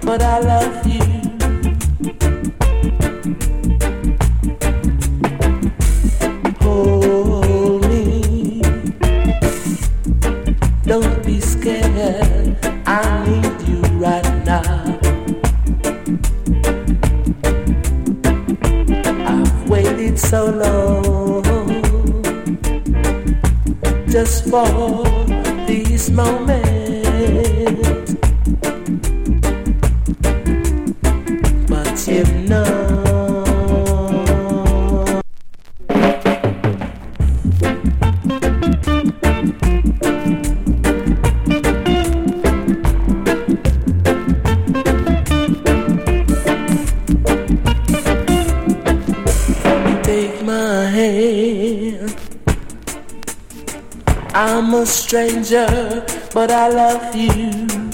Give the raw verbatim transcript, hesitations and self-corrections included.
but I love you. Hold me, don't be scared, I need you right now. I've waited so long just for these moments, but you know take my hand. I'm a stranger, but I love you.